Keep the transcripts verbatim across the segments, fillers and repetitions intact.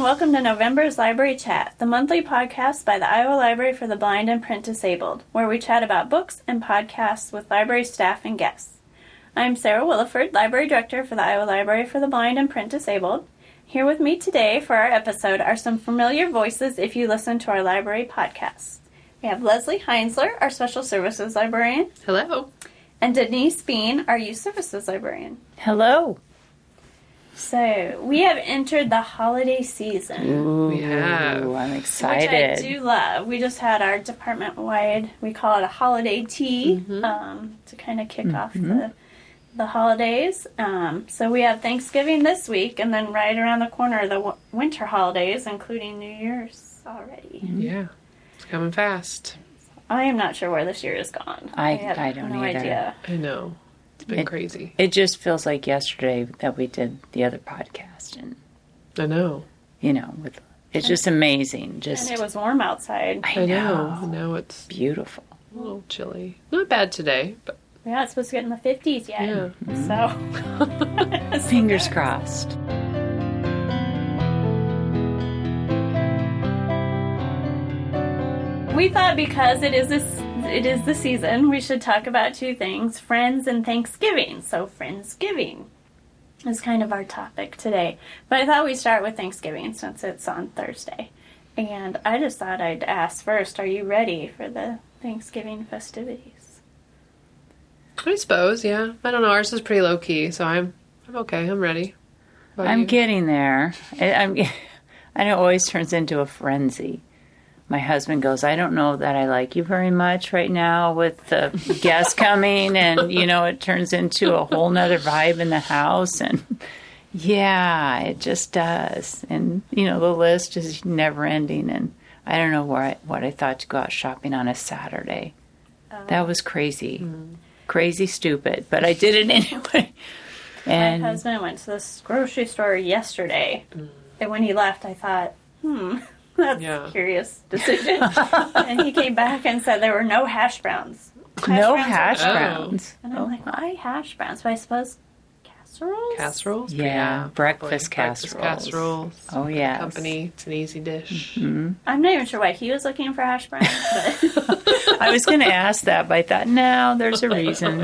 welcome to November's Library Chat, the monthly podcast by the Iowa Library for the Blind and Print Disabled, where we chat about books and podcasts with library staff and guests. I'm Sarah Williford, Library Director for the Iowa Library for the Blind and Print Disabled. Here with me today for our episode are some familiar voices if you listen to our library podcasts. We have Leslie Heinzler, our Special Services Librarian. Hello. And Denise Bean, our Youth Services Librarian. Hello. So, we have entered the holiday season. Ooh, We have. I'm excited. Which I do love. We just had our department-wide, we call it a holiday tea, mm-hmm. um, to kind of kick mm-hmm. off the the holidays. Um, so we have Thanksgiving this week, and then right around the corner, the w- winter holidays, including New Year's already. Mm-hmm. Yeah, it's coming fast. I am not sure where this year has gone. I, I, have I don't no either. idea. I know. It's been it, crazy. It just feels like yesterday that we did the other podcast, and I know. You know, with it's just amazing. Just and it was warm outside. I, I know. know. Now it's beautiful. A little chilly. Not bad today, but yeah, it's supposed to get in the fifties yet. Yeah. So fingers crossed. We thought because it is this, it is the season, we should talk about two things: Friends and Thanksgiving. So Friendsgiving is kind of our topic today. But I thought we'd start with Thanksgiving since it's on Thursday. And I just thought I'd ask first, are you ready for the Thanksgiving festivities? I suppose, yeah. I don't know. Ours is pretty low key, so I'm I'm okay. I'm ready. What I'm you? getting there. I, I'm. And it always turns into a frenzy. My husband goes, I don't know that I like you very much right now with the guests coming, and, you know, it turns into a whole nother vibe in the house, and yeah, it just does. And, you know, the list is never ending, and I don't know where I, what I thought to go out shopping on a Saturday. Oh. That was crazy. Mm. Crazy stupid, but I did it anyway. And my husband went to this grocery store yesterday, mm. and when he left, I thought, hmm... That's yeah. a curious decision. And he came back and said there were no hash browns. Hash no browns hash browns. And I'm oh. like, why hash browns? But I suppose casseroles? Casseroles? Yeah, yeah. breakfast casseroles. Breakfast casseroles. Oh, yeah. Company. It's an easy dish. Mm-hmm. I'm not even sure why he was looking for hash browns. But I was going to ask that, but I thought, no, there's a reason.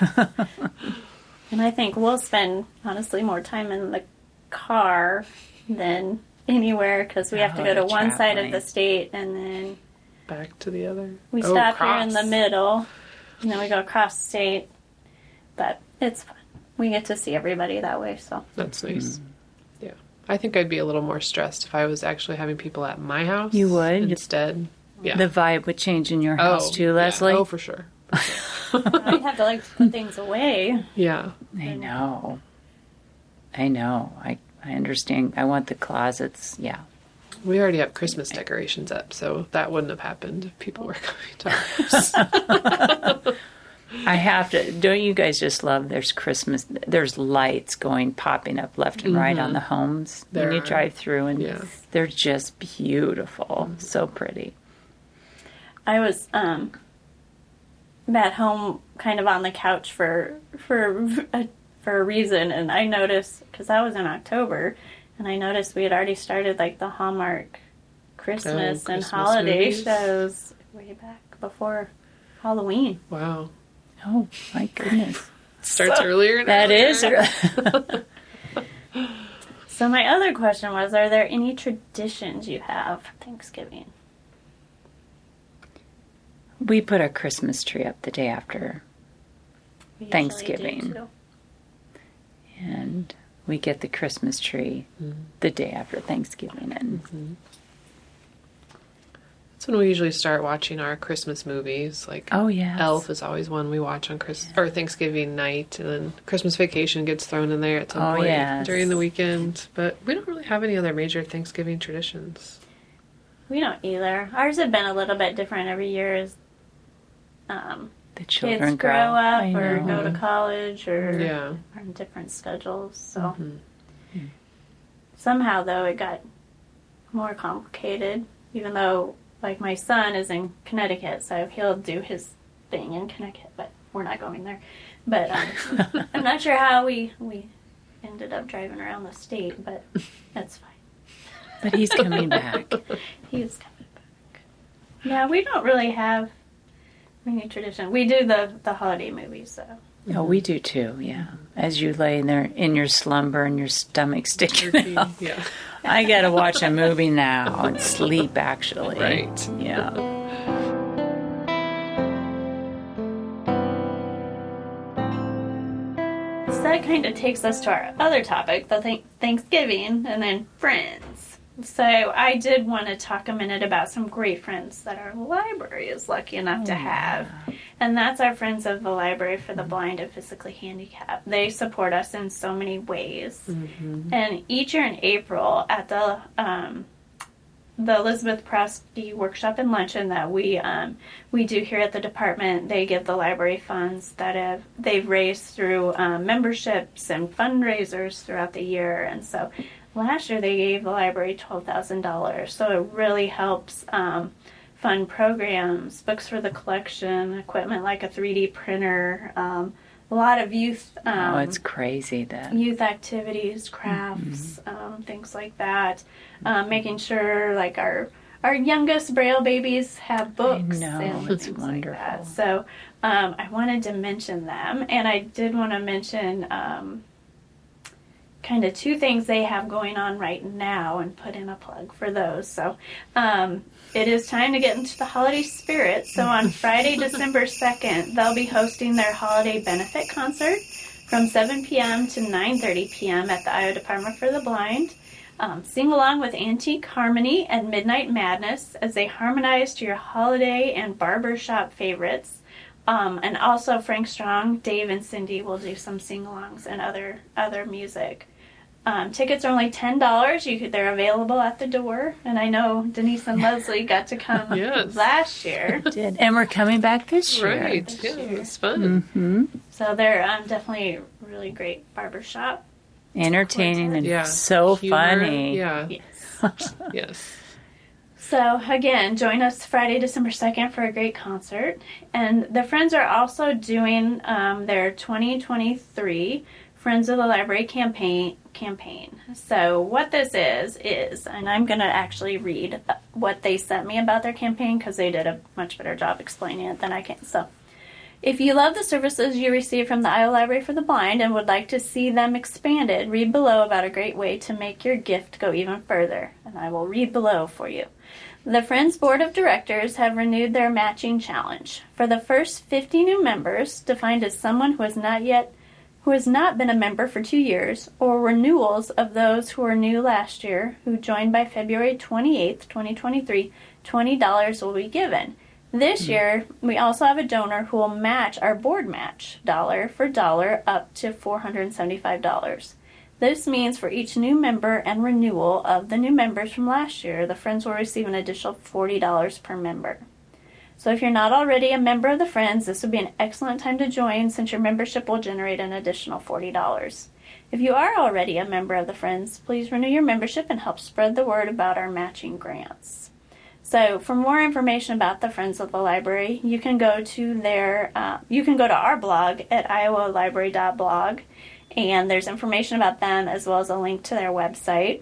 And I think we'll spend, honestly, more time in the car than... anywhere, because we have to go to one side of the state and then back to the other. We oh, stop cross. here in the middle, and then we go across the state. But it's fun. We get to see everybody that way, so that's nice. Mm. Yeah, I think I'd be a little more stressed if I was actually having people at my house. You would instead. Yeah, the vibe would change in your house oh, too, Leslie. Yeah. Oh, for sure. For sure. I'd have to like put things away. Yeah, I know. I know. I. I understand. I want the closets. Yeah. We already have Christmas decorations up, so that wouldn't have happened if people were coming to our house. I have to. Don't you guys just love there's Christmas, there's lights going, popping up left and mm-hmm. right on the homes there when you are. drive through, and yeah. they're just beautiful. Mm-hmm. So pretty. I was um, at home kind of on the couch for, for a for a reason, and I noticed, because that was in October, and I noticed we had already started like the Hallmark Christmas, oh, Christmas and holiday movies. Shows way back before Halloween. Wow. Oh my goodness. Starts so, earlier and That earlier. is. So my other question was, are there any traditions you have for Thanksgiving? We put a Christmas tree up the day after we Thanksgiving. And we get the Christmas tree mm-hmm. the day after Thanksgiving. And mm-hmm. that's when we usually start watching our Christmas movies. Like, oh, yes. Elf is always one we watch on Christmas yeah. or Thanksgiving night. And then Christmas Vacation gets thrown in there at some oh, point yes. during the weekend. But we don't really have any other major Thanksgiving traditions. We don't either. Ours have been a little bit different every year as um, the children kids grow, grow up or go to college or yeah. are on different schedules. So mm-hmm. somehow, though, it got more complicated, even though, like, my son is in Connecticut, so he'll do his thing in Connecticut, but we're not going there. But um, I'm not sure how we, we ended up driving around the state, but that's fine. But he's coming back. He is coming back. Yeah, we don't really have any tradition. We do the, the holiday movies, though. Oh, we do too, yeah. As you lay in there in your slumber and your stomach sticking Turkey, out. yeah. I got to watch a movie now and sleep, actually. Right. Yeah. So that kind of takes us to our other topic, the th- Thanksgiving and then friends. So I did want to talk a minute about some great friends that our library is lucky enough to have. And that's our Friends of the Library for the Blind and Physically Handicapped. They support us in so many ways. Mm-hmm. And each year in April at the um, the Elizabeth Prosky Workshop and Luncheon that we um, we do here at the department, they give the library funds that have they've raised through um, memberships and fundraisers throughout the year. And so last year they gave the library twelve thousand dollars. So it really helps um, fund programs, books for the collection, equipment like a three D printer, um, a lot of youth um, oh, it's crazy that youth activities, crafts, mm-hmm. um, things like that. Um, making sure like our our youngest Braille babies have books. I know, and it's things wonderful. Like that. So um, I wanted to mention them, and I did want to mention um, kind of two things they have going on right now and put in a plug for those. So um, it is time to get into the holiday spirit. So on Friday, December second, they'll be hosting their holiday benefit concert from seven p.m. to nine thirty p.m. at the Iowa Department for the Blind. Um, sing along with Antique Harmony and Midnight Madness as they harmonize to your holiday and barbershop favorites. Um, and also Frank Strong, Dave, and Cindy will do some sing-alongs and other other music. Um, tickets are only ten dollars. You could, they're available at the door. And I know Denise and Leslie got to come Yes. last year. did. And we're coming back this year. Right. This Yeah, year. it's fun. Mm-hmm. So they're um, definitely really great barbershop. Entertaining and Yeah. so Humor, funny. Yeah. Yes. Yes. So, again, join us Friday, December second for a great concert. And the Friends are also doing um, their twenty twenty-three Friends of the Library campaign. campaign. So what this is, is, and I'm going to actually read what they sent me about their campaign because they did a much better job explaining it than I can. So, if you love the services you receive from the Iowa Library for the Blind and would like to see them expanded, read below about a great way to make your gift go even further. And I will read below for you. The Friends Board of Directors have renewed their matching challenge. For the first fifty new members, defined as someone who has not yet who has not been a member for two years, or renewals of those who were new last year, who joined by February twenty-eighth, twenty twenty-three, twenty dollars will be given. This mm-hmm. year, we also have a donor who will match our board match, dollar for dollar, up to four hundred seventy-five dollars. This means for each new member and renewal of the new members from last year, the Friends will receive an additional forty dollars per member. So if you're not already a member of the Friends, this would be an excellent time to join since your membership will generate an additional forty dollars. If you are already a member of the Friends, please renew your membership and help spread the word about our matching grants. So for more information about the Friends of the Library, you can go to their, uh, you can go to our blog at iowa library dot blog, and there's information about them as well as a link to their website.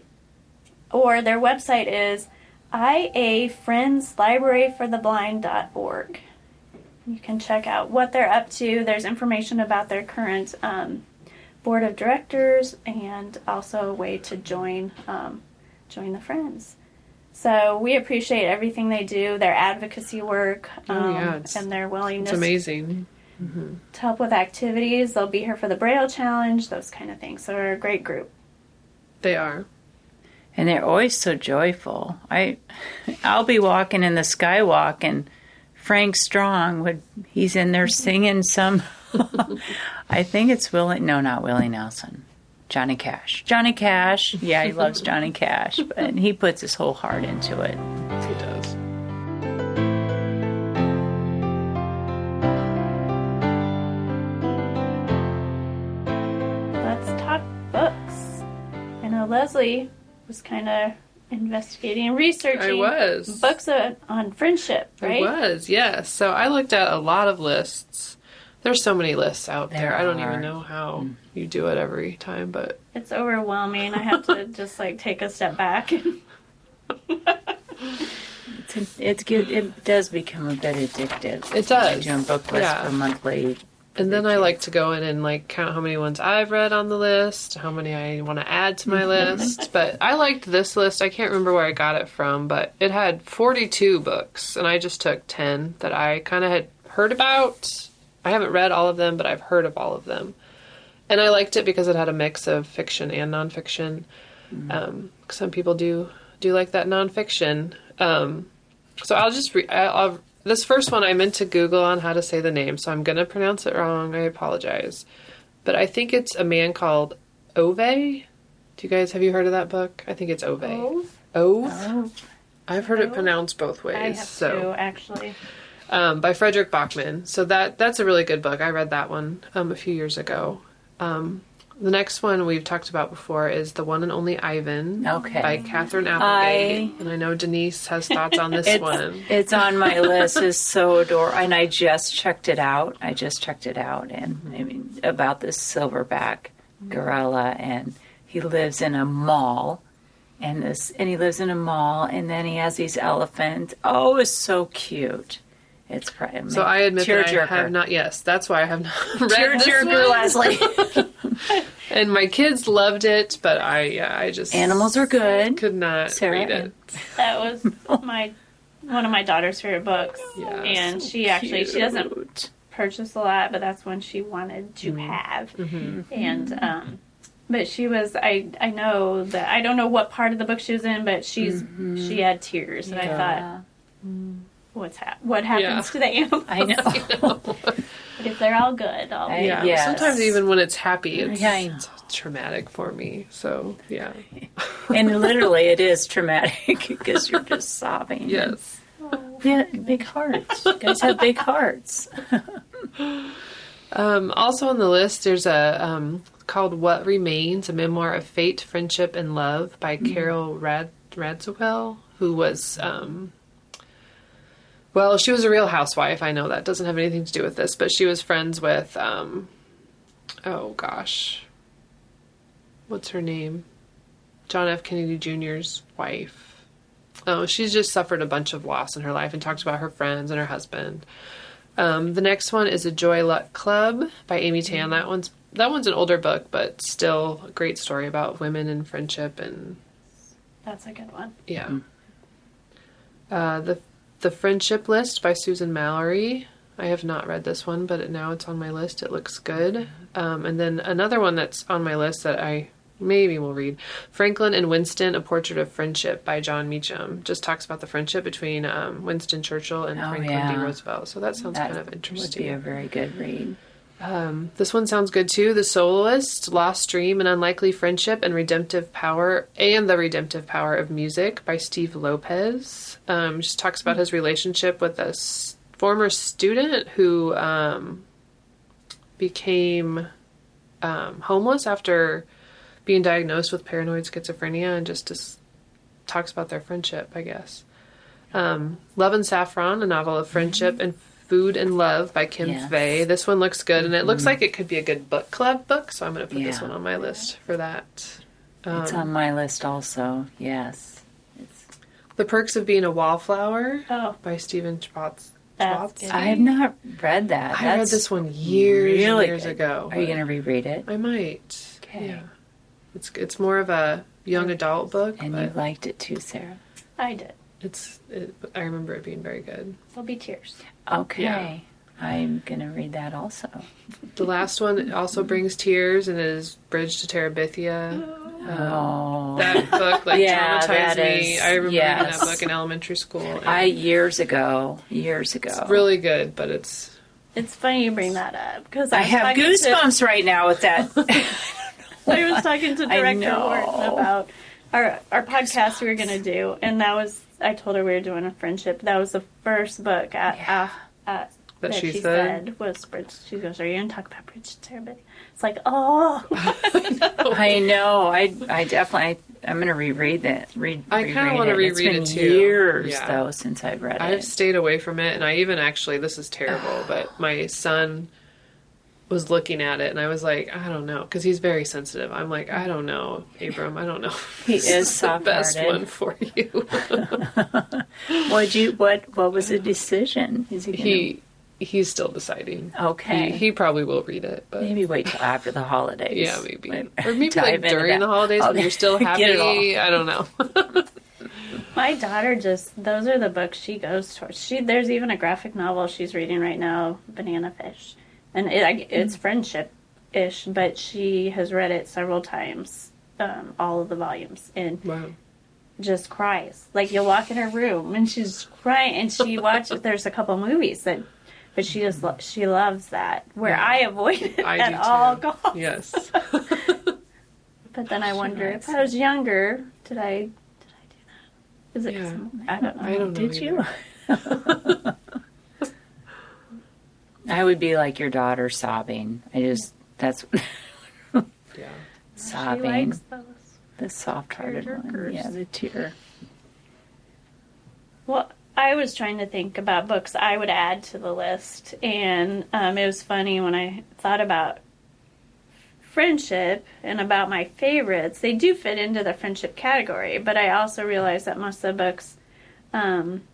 Or their website is I A Friends Library for the Blind dot org. You can check out what they're up to. There's information about their current um, board of directors and also a way to join um, join the Friends. So we appreciate everything they do, their advocacy work, um, oh, yeah, and their willingness it's amazing. Mm-hmm. to help with activities. They'll be here for the Braille Challenge, those kind of things. So they're a great group. They are. And they're always so joyful. I, I'll be walking in the skywalk, and Frank Strong would he's in there singing some. I think it's Willie. No, not Willie Nelson. Johnny Cash. Johnny Cash. Yeah, he loves Johnny Cash, but he puts his whole heart into it. He does. Let's talk books. I know Leslie was kind of investigating and researching I was. books on, on friendship, right? I was, yes. So I looked at a lot of lists. There's so many lists out there. There I don't are. even know how you do it every time, but It's overwhelming. I have to just like take a step back. It's, it's good. It does become a bit addictive. It does. Doing book lists Yeah. for monthly. And then I like to go in and like count how many ones I've read on the list, how many I want to add to my list. But I liked this list. I can't remember where I got it from, but it had forty-two books, and I just took ten that I kind of had heard about. I haven't read all of them, but I've heard of all of them. And I liked it because it had a mix of fiction and nonfiction. Mm-hmm. Um, some people do do like that nonfiction. Um, so I'll just re- I'll, I'll This first one, I meant to Google on how to say the name, so I'm going to pronounce it wrong. I apologize. But I think it's a man called Ove. Do you guys, have you heard of that book? I think it's Ove. Ove? Ove? Oh, I've heard it pronounced both ways. I have so. to, actually. Um, by Frederick Bachman. So that that's a really good book. I read that one um, a few years ago. Um, the next one we've talked about before is The One and Only Ivan Okay. by Catherine Applegate. I- And I know Denise has thoughts on this It's, one. it's on my list. It's so adorable. And I just checked it out. I just checked it out. And I mean, about this silverback gorilla. And he lives in a mall. And this, and he lives in a mall. And then he has these elephants. Oh, it's so cute. It's probably, So I admit that I tearjerker. have not, yes, that's why I have not read this Tearjerker, one. Leslie. And my kids loved it, but I, yeah, I just Animals are good. could not Sarah, read it. That was my one of my daughter's favorite books. Yeah, and so she actually, she doesn't Cute. purchase a lot, but that's one she wanted to have. Mm-hmm. And, um, but she was, I, I know that, I don't know what part of the book she was in, but she's, she had tears. And I thought, what's hap- what happens Yeah. to the animals? I know. But if they're all good, I'll I- be Yeah, Yes. sometimes even when it's happy, it's, Yeah, I know. it's traumatic for me. So, yeah. And literally, it is traumatic because you're just sobbing. Yes. Yeah, big hearts. You guys have big hearts. Um, also on the list, there's a um, called What Remains, a memoir of fate, friendship, and love by Carol Rad- Radziwill, who was, um, well, she was a real housewife. I know that doesn't have anything to do with this, but she was friends with, um, oh gosh, what's her name? John F. Kennedy Junior's wife. Oh, she's just suffered a bunch of loss in her life and talked about her friends and her husband. Um, the next one is A Joy Luck Club by Amy Tan. That one's that one's an older book, but still a great story about women and friendship and That's a good one. yeah. Uh, the The Friendship List by Susan Mallory. I have not read this one, but it, now it's on my list. It looks good. Um, and then another one that's on my list that I maybe will read, Franklin and Winston: A Portrait of Friendship by John Meacham. Just talks about the friendship between um, Winston Churchill and Oh, Franklin D. yeah. Roosevelt. So that sounds That kind of would interesting. be a very good read. Um, this one sounds good too. The Soloist, Lost Dream, An Unlikely Friendship, and Redemptive Power, and the Redemptive Power of Music by Steve Lopez. Um, just talks about his relationship with a s- former student who um, became um, homeless after being diagnosed with paranoid schizophrenia, and just, just talks about their friendship, I guess. Um, Love and Saffron, a novel of friendship and Food and Love by Kim Yes. Fay. This one looks good, and it looks like it could be a good book club book, so I'm going to put this Yeah. one on my list for that. Um, It's on my list also. Yes. It's, The Perks of Being a Wallflower Oh, by Stephen Schwartz. That's Schwartz? good. I have not read that. I read That's this one years really and years good. ago. Are you but going to reread it? I might. Okay. Yeah. It's it's more of a young adult book, And you but liked it too, Sarah. I did. it's it, I remember it being very good. There'll be tears. Okay. Yeah. I'm going to read that also. The last one also brings tears, and it is Bridge to Terabithia. Oh. That book like Yeah, traumatized that me. is- I remember yes. reading that book in elementary school. and I, years ago, years ago. it's really good, but it's It's funny you bring that up because I was have talking goosebumps right now with that. To, I was talking to I Director know. Wharton about our our podcast we were going to do, and that was I told her we were doing a friendship. That was the first book at, Yeah. uh, uh, That that, she she, said? said. was Bridge. She goes, "Are you going to talk about Bridge to Terabithia?" It's like, oh, I know. I I definitely. I'm going to reread that. Read. I kinda reread wanna it. It's reread been it too. years Yeah. though since I've read I've it. stayed away from it, and I even actually this is terrible, but my son was looking at it, and I was like, I don't know, because he's very sensitive. I'm like, I don't know, Abram, I don't know. He This is the best soft-hearted. one for you. What'd you, what, what was the decision? Is he, gonna, he he's still deciding. Okay. He, he probably will read it, but maybe wait till after the holidays. yeah, maybe. Like, Or maybe dive like into during that. the holidays when Okay. you're still Get happy. it all. I don't know. My daughter just, those are the books she goes towards. She There's even a graphic novel she's reading right now, Banana Fish. And it, I- it's friendship-ish, but she has read it several times, um, all of the volumes, and Wow. just cries. Like, you'll walk in her room, and she's crying, and she watches, there's a couple movies that, but she just, lo- she loves that, where Yeah. I avoid it I at do all too. costs. Yes. But then I wonder, likes if I was younger, did I, did I do that? Is it 'cause Yeah. I'm- I don't know. I don't know. Did either. you? I would be like your daughter sobbing. I just, that's Yeah. sobbing. She likes those. The soft-hearted one. Tearjerkers. Yeah, the tear. Well, I was trying to think about books I would add to the list, and um, it was funny when I thought about friendship and about my favorites. They do fit into the friendship category, but I also realized that most of the books um,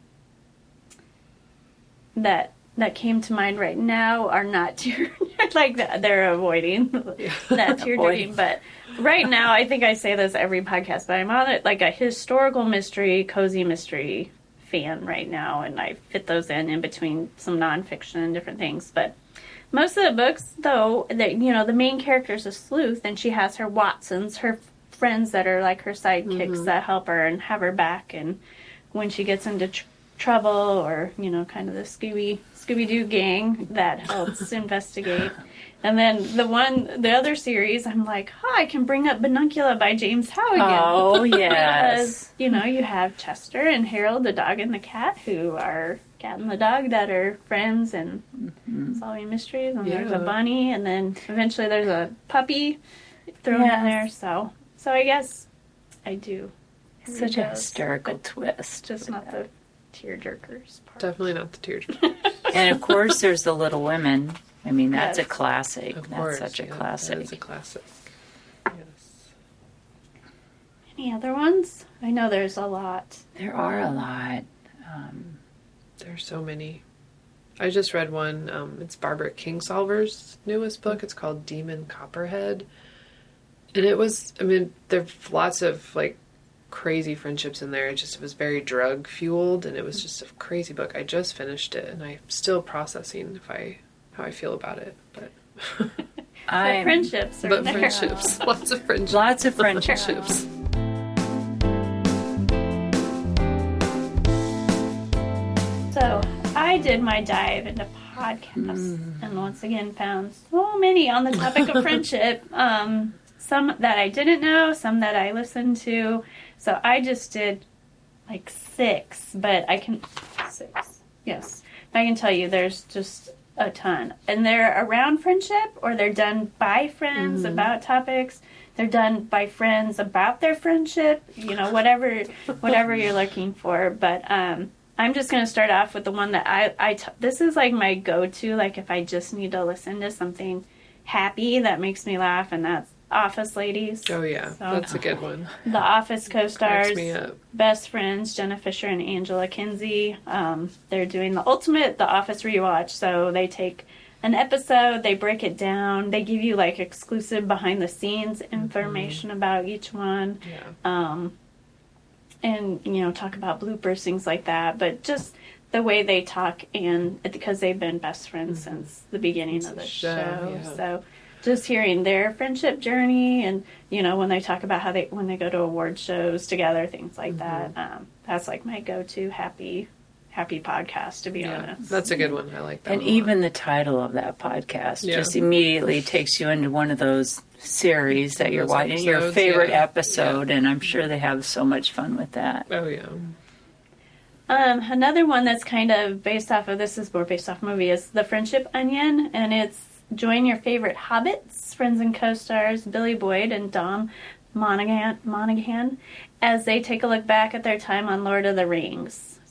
that that came to mind right now are not tear like that. They're avoiding that tear jerking. But right now, I think I say this every podcast, but I'm on it like a historical mystery, cozy mystery fan right now, and I fit those in in between some nonfiction and different things. But most of the books, though, that you know, the main character is a sleuth, and she has her Watsons, her friends that are like her sidekicks Mm-hmm. that help her and have her back, and when she gets into tr- trouble, or you know, kind of the Scooby Scooby Doo gang that helps investigate. And then the one, the other series, I'm like, oh, I can bring up Banuncula by James Howe again. Oh, Because, yes. you know, you have Chester and Harold, the dog and the cat, who are cat and the dog that are friends and solving mysteries. And there's a Yeah. bunny, and then eventually there's a puppy thrown Yes. in there. So, so I guess I do. Such read a those, hysterical but twist. just not the tearjerkers part. Definitely not the tearjerker. And of course, there's the Little Women. I mean, that's Yes. a classic. Of That's course. such a yeah, classic. That is a classic. Yes. Any other ones? I know there's a lot. There are a lot. Um, There's so many. I just read one. Um, it's Barbara Kingsolver's newest book. It's called Demon Copperhead. And it was, I mean, there's lots of like crazy friendships in there. It just it was very drug fueled, and it was just a crazy book. I just finished it, and I'm still processing if I how I feel about it. But But I'm, friendships are but there. friendships, lots of friendships. lots of friendships. friendships. So I did my dive into podcasts, and once again found so many on the topic of friendship. Um, some that I didn't know, some that I listened to. So I just did like six, but I can six. Yes, I can tell you, there's just a ton, and they're around friendship, or they're done by friends about topics. They're done by friends about their friendship. You know, whatever, whatever you're looking for. But um, I'm just going to start off with the one that I, I t- this is like my go-to, like if I just need to listen to something happy that makes me laugh, and that's Office Ladies. Oh yeah, So- that's a good one. The Office co-stars, Cracks me up. best friends, Jenna Fisher and Angela Kinsey. Um, they're doing the ultimate The Office rewatch, so they take an episode, they break it down, they give you like exclusive behind-the-scenes information about each one. Yeah. Um, and you know, talk about bloopers, things like that, but just the way they talk, and because they've been best friends Mm-hmm. since the beginning It's of a the show, show. yeah. So just hearing their friendship journey, and you know, when they talk about how they when they go to award shows together, things like Mm-hmm. that, um, that's like my go-to happy happy podcast, to be Yeah, honest. that's a good one. I like that And one a lot. even the title of that podcast Yeah. just immediately takes you into one of those series that you're Those watching, your episodes, favorite yeah. episode, and I'm sure they have so much fun with that. Oh yeah. Um, another one that's kind of based off of, this is more based off movie, is The Friendship Onion, and it's join your favorite hobbits, friends and co-stars Billy Boyd and Dom Monaghan, Monaghan as they take a look back at their time on Lord of the Rings.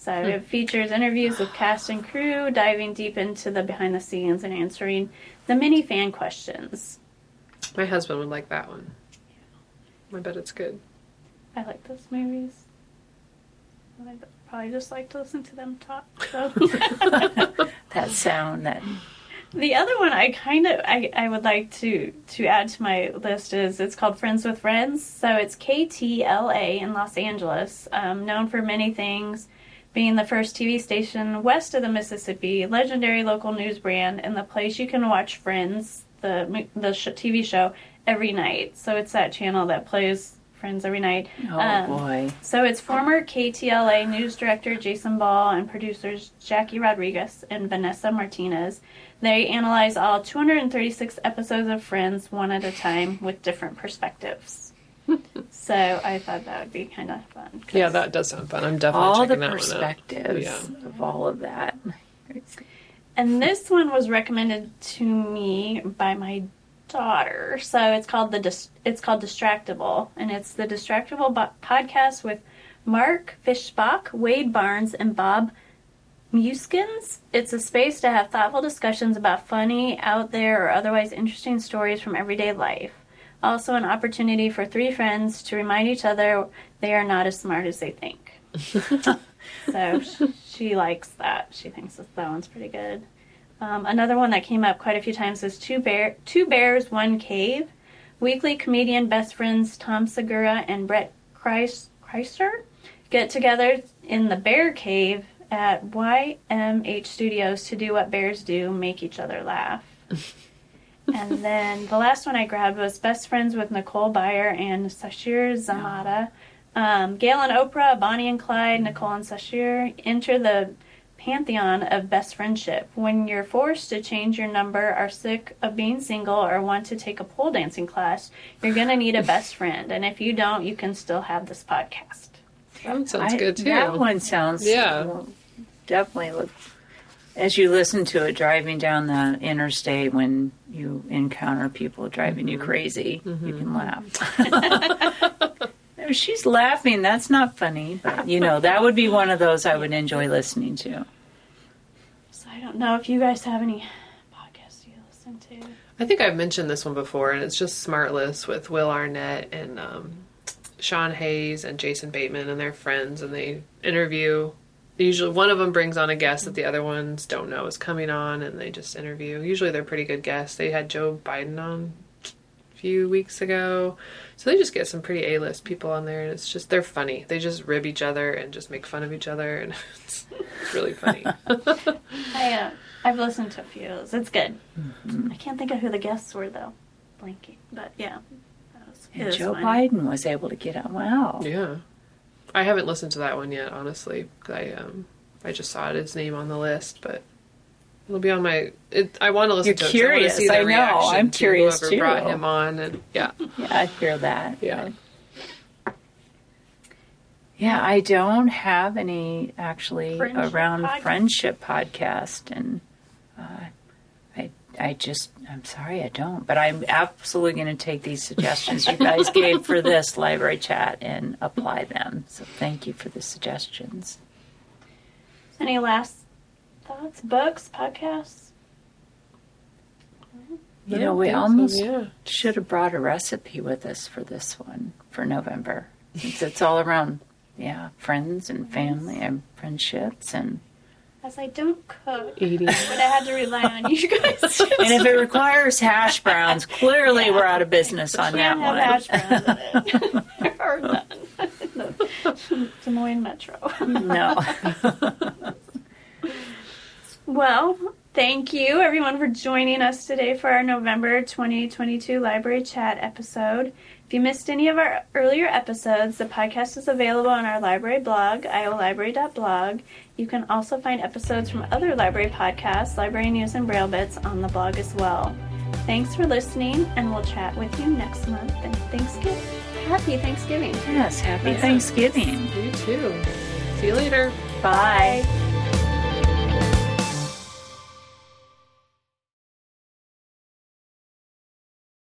So it features interviews with cast and crew, diving deep into the behind the scenes and answering the many fan questions. My husband would like that one. I bet it's good. I like those movies. I probably just like to listen to them talk. So. That sound, that... The other one I kind of I, I would like to, to add to my list is it's called Friends with Friends. So it's K T L A in Los Angeles, um, known for many things, being the first T V station west of the Mississippi, legendary local news brand, and the place you can watch Friends, the the sh- T V show, every night. So it's that channel that plays Friends every night. Oh, um, boy. So it's former K T L A news director Jason Ball and producers Jackie Rodriguez and Vanessa Martinez. They analyze all two hundred thirty-six episodes of Friends one at a time with different perspectives. So I thought that would be kind of fun. Yeah, that does sound fun. I'm definitely all checking the that perspectives one out. of all of that. And this one was recommended to me by my daughter. So it's called the Dis- it's called Distractable, and it's the Distractable bo- podcast with Mark Fishbach, Wade Barnes, and Bob Muskins. It's a space to have thoughtful discussions about funny, out there, or otherwise interesting stories from everyday life. Also an opportunity for three friends to remind each other they are not as smart as they think. So she, she likes that. She thinks that, that one's pretty good. Um, another one that came up quite a few times is Two, Bear, Two Bears, One Cave. Weekly comedian best friends Tom Segura and Brett Kreis, Kreiser get together in the Bear Cave at Y M H Studios to do what bears do, make each other laugh. And then the last one I grabbed was Best Friends with Nicole Byer and Sashir Zamata. Um, Gail and Oprah, Bonnie and Clyde, Nicole and Sashir enter the pantheon of best friendship. When you're forced to change your number, are sick of being single, or want to take a pole dancing class, you're going to need a best friend. And if you don't, you can still have this podcast. That sounds I, good, too. That one sounds... Yeah. Well, definitely look... As you listen to it driving down the interstate, when you encounter people driving you crazy, mm-hmm. you can laugh. She's laughing. That's not funny. But, you know, that would be one of those I would enjoy listening to. So I don't know if you guys have any podcasts you listen to. I think I've mentioned this one before, and it's just Smartless with Will Arnett and um, Sean Hayes and Jason Bateman and their friends, and they interview... Usually one of them brings on a guest that the other ones don't know is coming on, and they just interview. Usually they're pretty good guests. They had Joe Biden on a few weeks ago. So they just get some pretty A-list people on there, and it's just, they're funny. They just rib each other and just make fun of each other, and it's, it's really funny. I, uh, I've listened to a few of those. It's good. Mm-hmm. I can't think of who the guests were, though. Blanking. But, yeah. That was, and Joe funny. Biden was able to get out. Wow. Yeah. I haven't listened to that one yet, honestly. I um, I just saw his name on the list, but it'll be on my. It, I want to listen You're to it. Curious, I, I know. I'm to curious whoever too. Brought him on, and yeah, yeah, I hear that. Yeah, but... yeah. I don't have any actually friendship around podcast. friendship podcast, and uh, I I just I'm sorry I don't. But I'm absolutely going to take these suggestions you guys gave for this library chat and apply them. So thank you for the suggestions. Any last thoughts? Books, podcasts? You know, we almost so, yeah. should have brought a recipe with us for this one for November. Since it's all around, yeah, friends and family and friendships and. As I don't cook, eating, but I had to rely on you guys. And if it requires hash browns, clearly yeah. we're out of business on Can't that have one. Hash browns in it. Des Moines Metro. No. Well, thank you everyone for joining us today for our November twenty twenty-two Library Chat episode. If you missed any of our earlier episodes, the podcast is available on our library blog, iowa library dot blog. You can also find episodes from other library podcasts, library news, and Braille Bits on the blog as well. Thanks for listening, and we'll chat with you next month. And Thanksgiving. Happy Thanksgiving. Yes, happy yeah. Thanksgiving. You too. See you later. Bye. Bye.